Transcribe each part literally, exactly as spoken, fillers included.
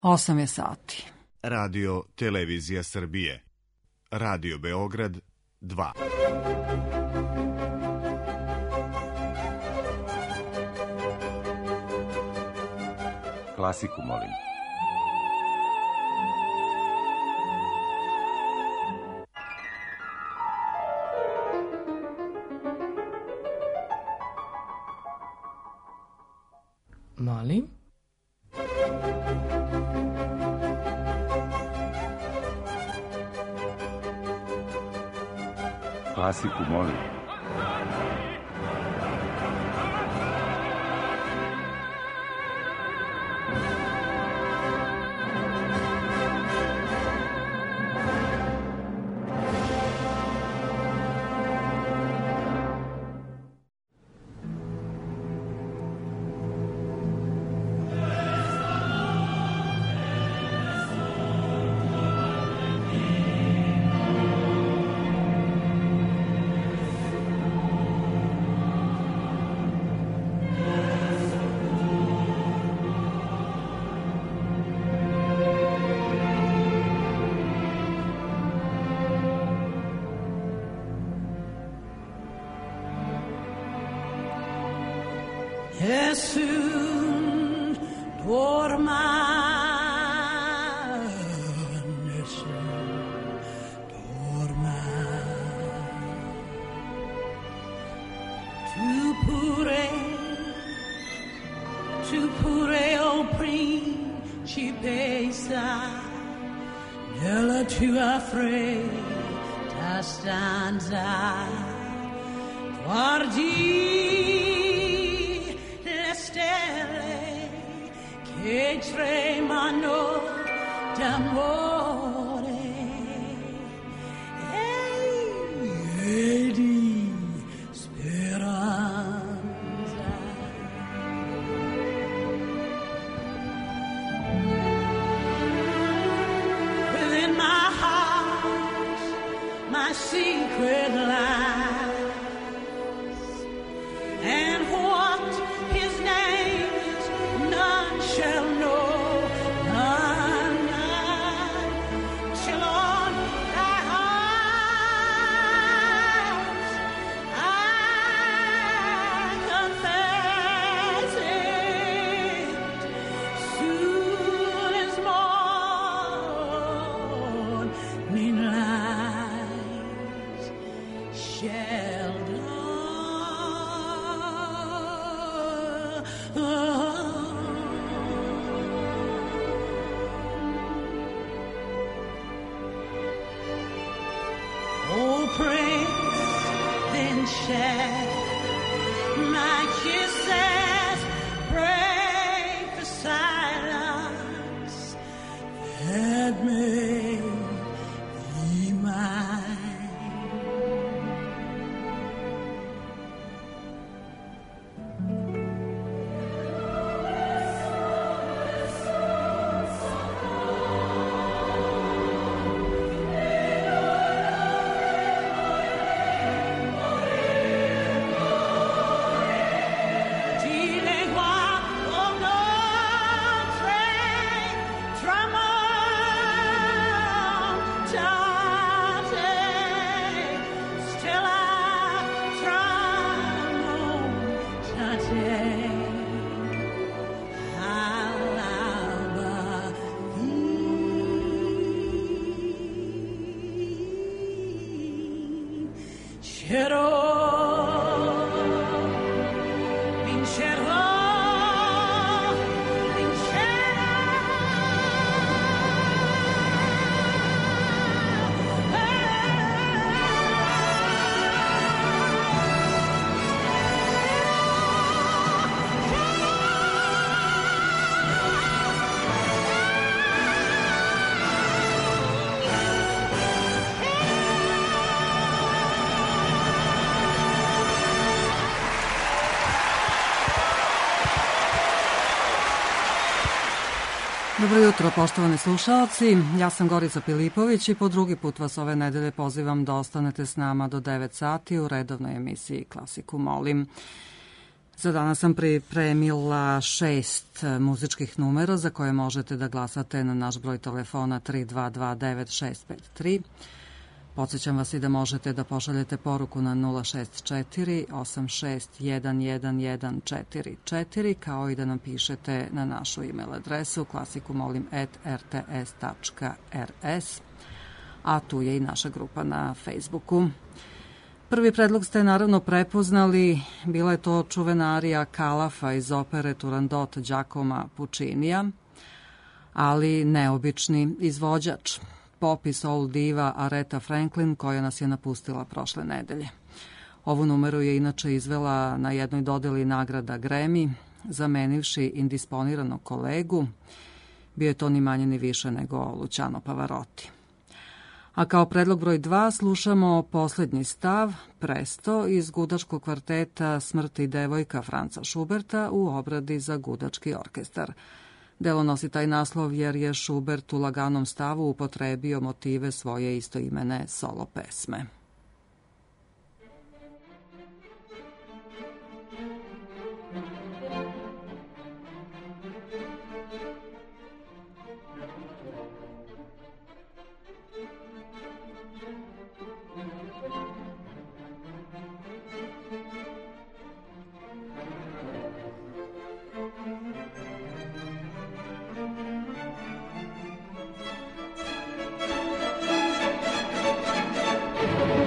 osam je sati. Radio Televizija Srbije. Radio Beograd dva. Klasiku, molim. Molim? Klasiku, molim. Nessun dorma, nessun dorma. Tu pure, tu pure, o principessa, nella tua fredda stanza, guardi che tremano d'amore e di speranza. Within my heart, my secret lies, and what his name is, none shall know, none, none, till on thy heart I confess it. Soon as morning light shall share my kisses, break the silence that made thee mine. Dobro jutro, poštovani slušaoci. Ja sam Gorica Pilipović i po drugi put vas ove nedelje pozivam da ostanete s nama do devet sati u redovnoj emisiji Klasiku, molim. Za danas sam pripremila šest muzičkih numera za koje možete da glasate na naš broj telefona tri dva dva devet šest pet tri. Podsjećam vas i da možete da pošaljete poruku na nula šest četiri osam šest jedan jedan jedan četiri četiri, kao i da nam pišete na našu e-mail adresu klasikumolim at r t s tačka r s, a tu je i naša grupa na Facebooku. Prvi predlog ste naravno prepoznali, bila je to čuvena arija Kalafa iz opere Turandot Giacoma Puccinija, ali neobični izvođač, pop i soul diva Aretha Franklin, koja nas je napustila prošle nedelje. Ovu numeru je inače izvela na jednoj dodeli nagrada Grammy, zamenivši indisponiranog kolegu. Bio je to ni manje ni više nego Luciano Pavarotti. A kao predlog broj dva slušamo poslednji stav, Presto, iz gudačkog kvarteta Smrti devojka Franca Schuberta u obradi za gudački orkestar. Delo nosi taj naslov jer je Schubert u laganom stavu upotrebio motive svoje istoimene solo pesme. Thank you.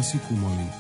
nisi kumovina.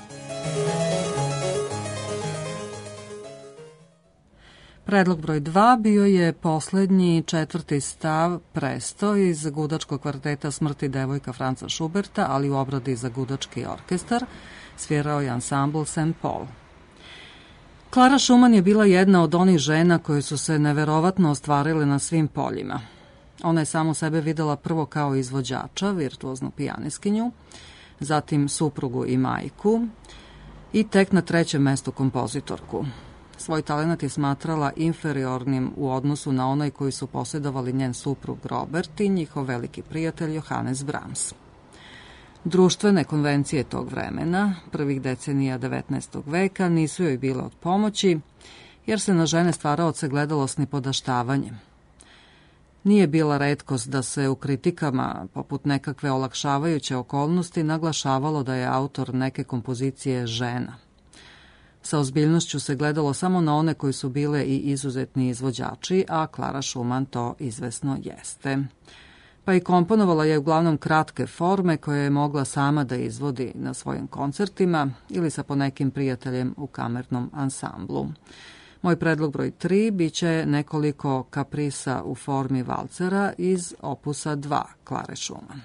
Predlog broj dva bio je poslednji četvrti stav Presto iz gudačkog kvarteta Smrti devojka Franca Schuberta, ali u obradi za gudački orkestar, svirao je ansambl Saint Paul. Klara Schumann je bila jedna od onih žena koje su se neverovatno ostvarile na svim poljima. Ona je samo sebe videla prvo kao izvođača, virtuoznu pijaniskinju, zatim suprugu i majku i tek na trećem mestu kompozitorku. Svoj talenat je smatrala inferiornim u odnosu na onaj koji su posjedovali njen suprug Robert i njihov veliki prijatelj Johannes Brahms. Društvene konvencije tog vremena, prvih decenija devetnaestog veka, nisu joj bile od pomoći, jer se na žene stvaraoce gledalo s nipodaštavanjem. Nije bila retkost da se u kritikama, poput nekakve olakšavajuće okolnosti, naglašavalo da je autor neke kompozicije žena. Sa ozbiljnošću se gledalo samo na one koji su bile i izuzetni izvođači, a Klara Schumann to izvesno jeste. Pa i komponovala je uglavnom kratke forme koje je mogla sama da izvodi na svojim koncertima ili sa ponekim prijateljem u kamernom ansamblu. Moj predlog broj tri biće nekoliko kaprisa u formi valcera iz opusa dva Klare Schumann.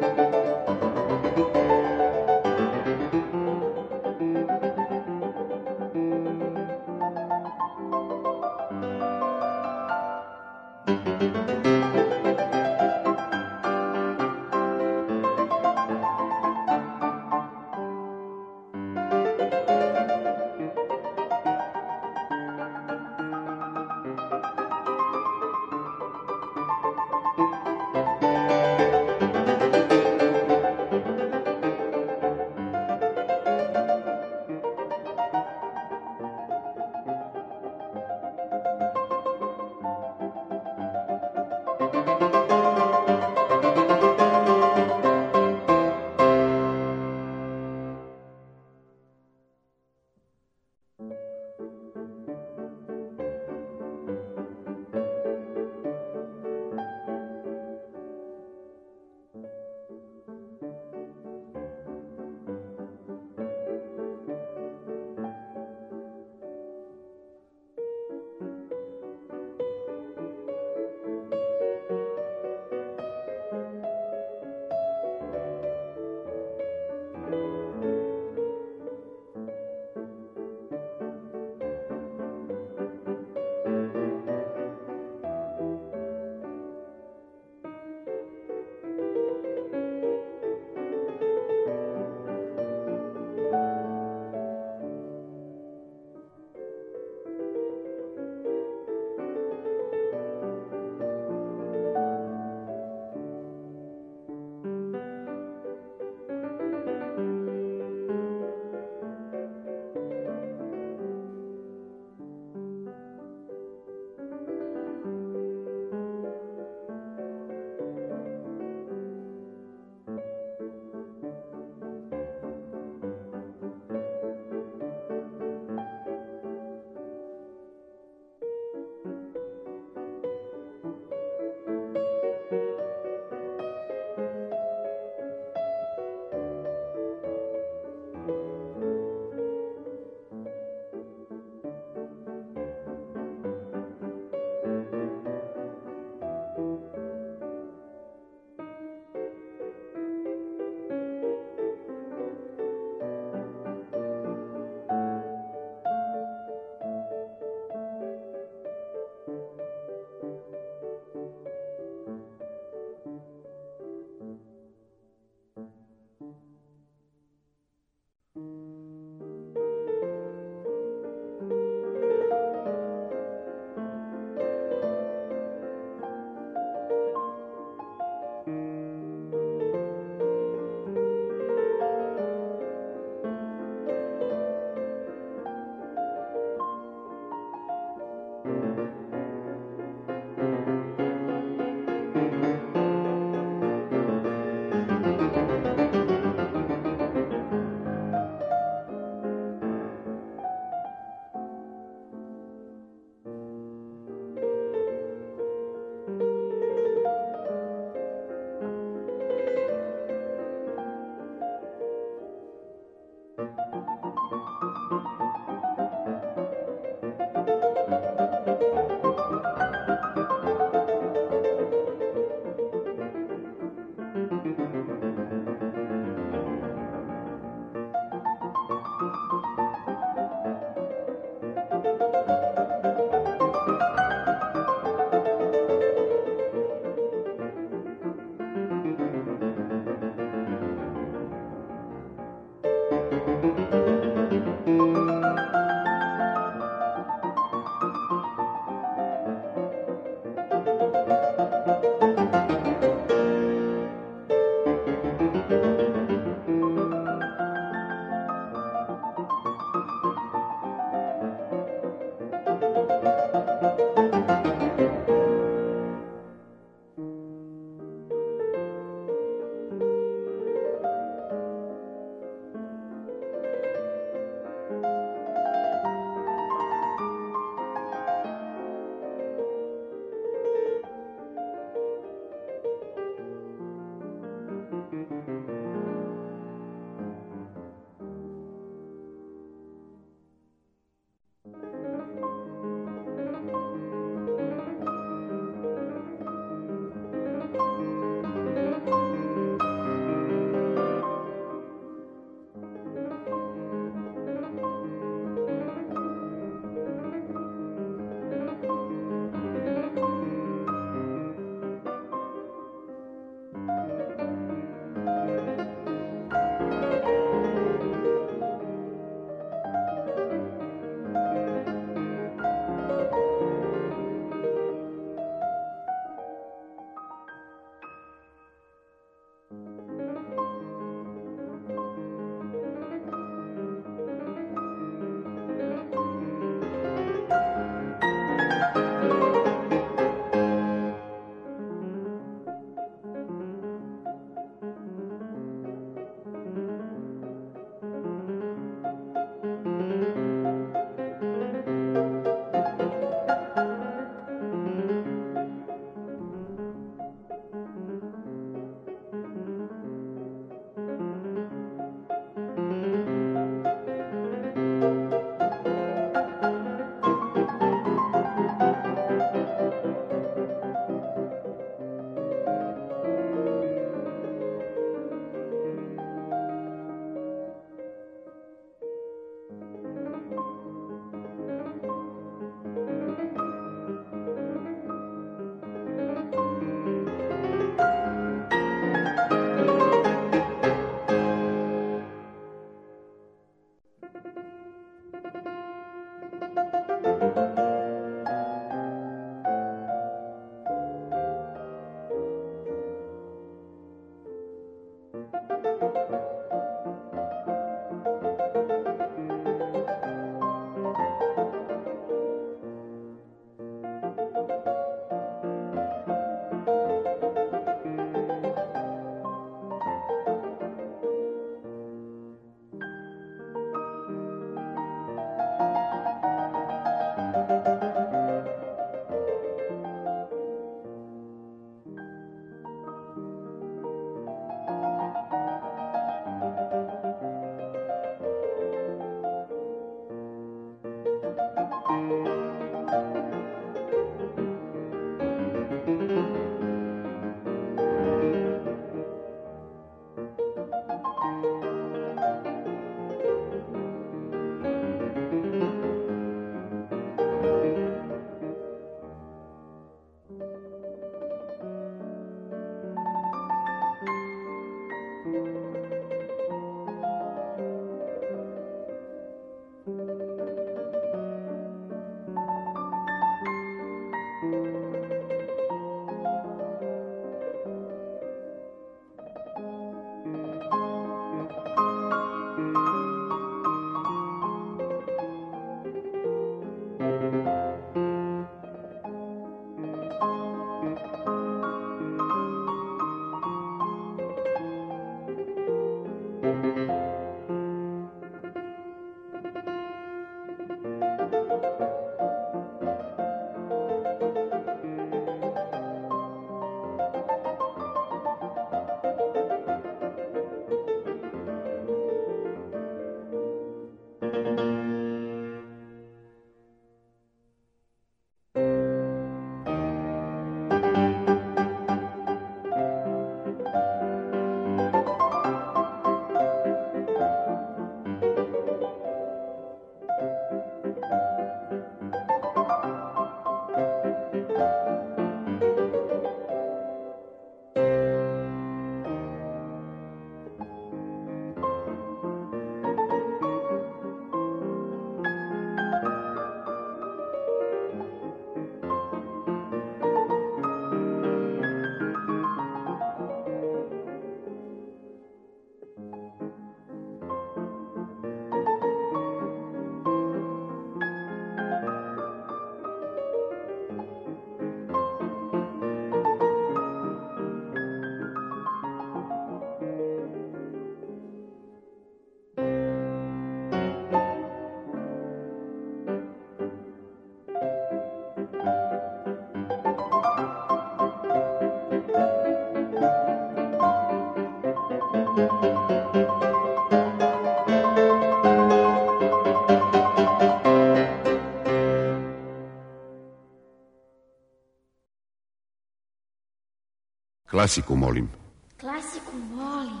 Klasiku, molim. Klasiku, molim.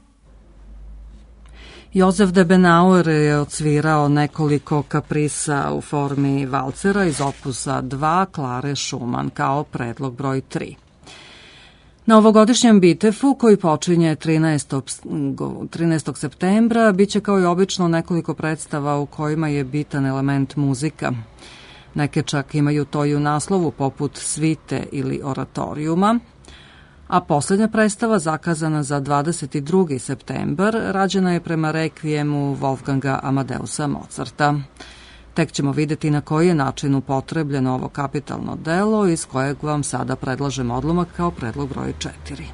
Jozef de Benauer je odsvirao nekoliko kaprisa u formi valcera iz opusa dva Klare Schumann kao predlog broj tri. Na ovogodišnjem Bitefu, koji počinje trinaestog septembra, biće kao i obično nekoliko predstava u kojima je bitan element muzika. Neke čak imaju to i u naslovu, poput svite ili oratorijuma, a poslednja predstava, zakazana za dvadeset drugi septembar, rađena je prema rekvijemu Wolfganga Amadeusa Mozarta. Tek ćemo videti na koji je način upotrebljeno ovo kapitalno delo, iz kojeg vam sada predlažem odlomak kao predlog broj četiri.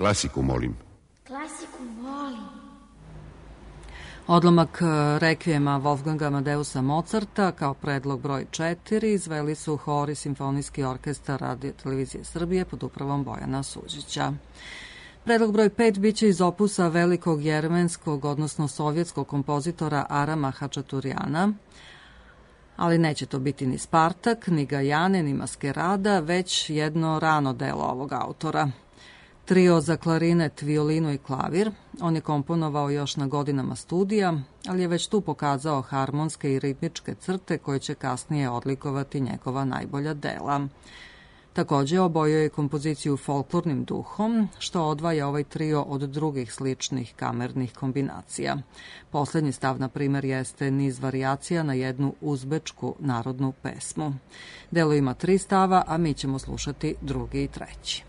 Klasiku, molim. Klasiku volim. Odlomak Rekvijema Wolfganga Amadeusa Mozarta kao predlog broj četiri izveli su hor i simfonijski orkestar Radio Televizije Srbije pod upravom Bojana Suđića. Predlog broj pet biće iz opusa velikog jermenskog, odnosno sovjetskog kompozitora Arama Hačaturijana, ali neće to biti ni Spartak, ni Gajane, ni Maskerada, već jedno rano delo ovog autora. Trio za klarinet, violinu i klavir. On je komponovao još na godinama studija, ali je već tu pokazao harmonske i ritmičke crte koje će kasnije odlikovati njegova najbolja dela. Takođe obojio je kompoziciju folklornim duhom, što odvaja ovaj trio od drugih sličnih kamernih kombinacija. Poslednji stav, na primer, jeste niz varijacija na jednu uzbečku narodnu pesmu. Delo ima tri stava, a mi ćemo slušati drugi i treći.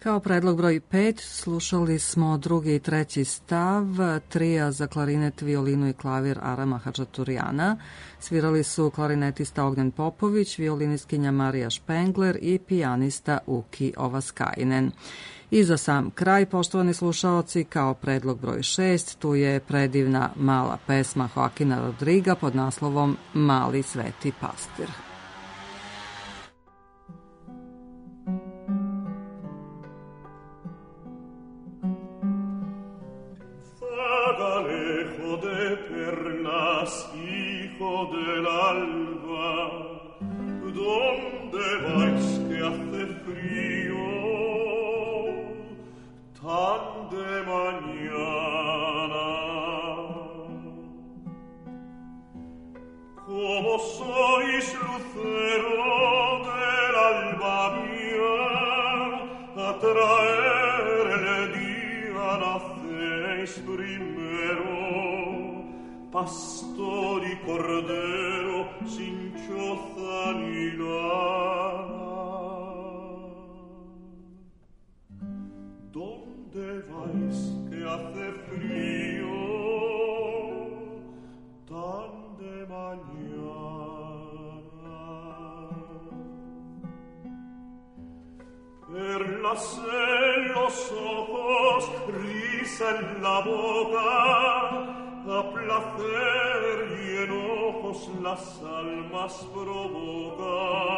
Kao predlog broj pet slušali smo drugi i treći stav trija za klarinet, violinu i klavir Arama Hadžaturijana. Svirali su klarinetista Ognjen Popović, violinistkinja Marija Špengler i pijanista Uki Ovaskainen. I za sam kraj, poštovani slušaoci, kao predlog broj šest, tu je predivna mala pesma Joakina Rodriga pod naslovom Mali sveti pastir. Del alba, donde vais que hace frío, tan de mañana, como sois lucero del alba mía, a traer el día nacéis primero. Pastori cordero sin choza ni lana. ¿Dónde vais que hace frío tan de mañana? Perlas en los ojos, risa en la boca, a placer y enojos las almas provoca,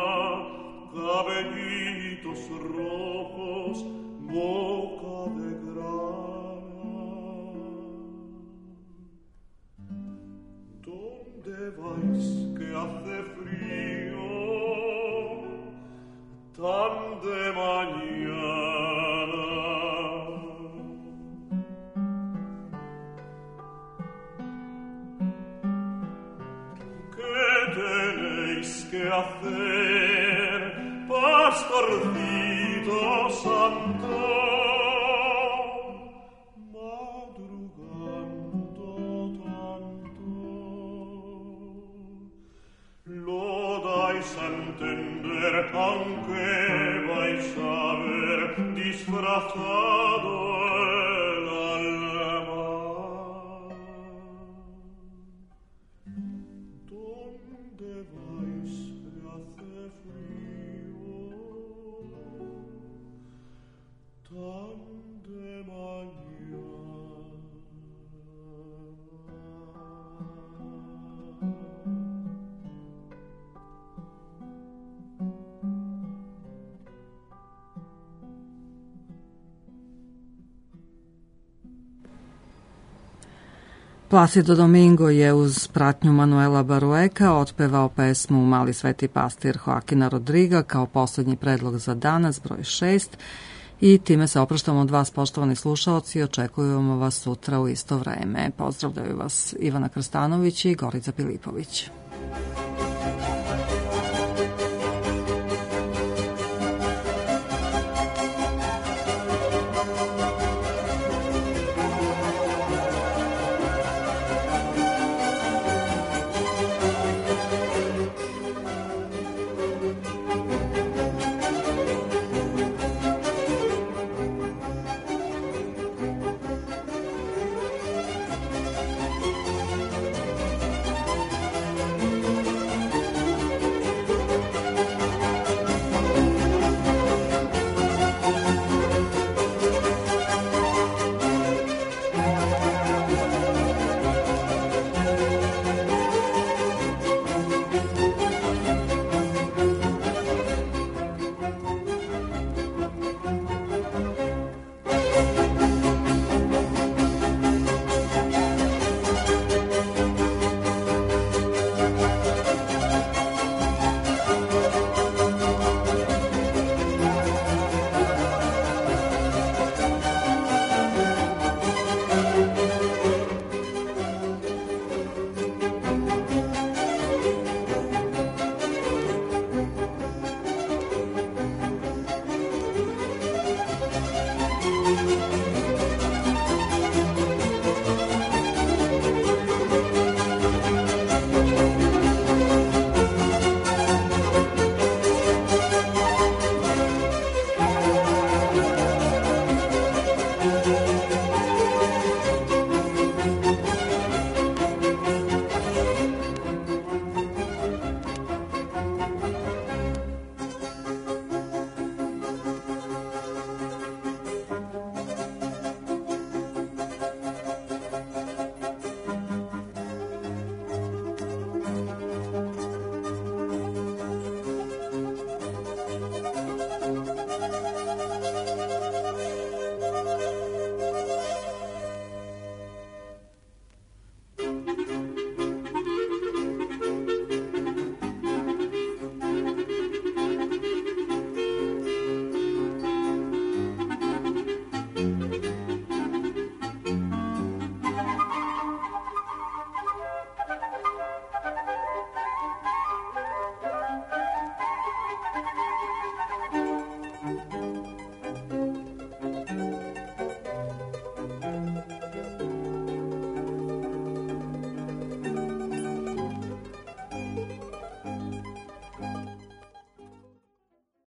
cabellitos rojos, boca de grana. ¿Dónde vais que hace frío tan de mañana? Que hacer, pastorcito santo, madrugando tanto, lo dais a entender, aunque vais a ver disfrazado el alma. ¿Dónde vais? Tan de mañana. Placido Domingo je uz pratnju Manuela Barueka otpevao pesmu Mali sveti pastir Joakina Rodriga kao poslednji predlog za danas, broj šest. I time se opraštamo od vas, poštovani slušaoci, i očekujemo vas sutra u isto vreme. Pozdravljaju vas Ivana Krstanović i Gorica Pilipović.